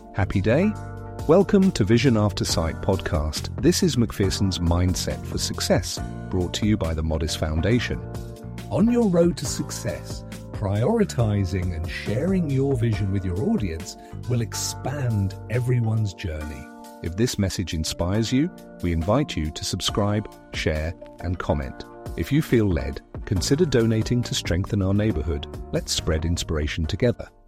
Happy day? Welcome to Vision After Sight podcast. This is Macpherson's Mindset for Success, brought to you by the Modest Foundation. On your road to success, prioritizing and sharing your vision with your audience will expand everyone's journey. If this message inspires you, we invite you to subscribe, share, and comment. If you feel led, consider donating to strengthen our neighborhood. Let's spread inspiration together.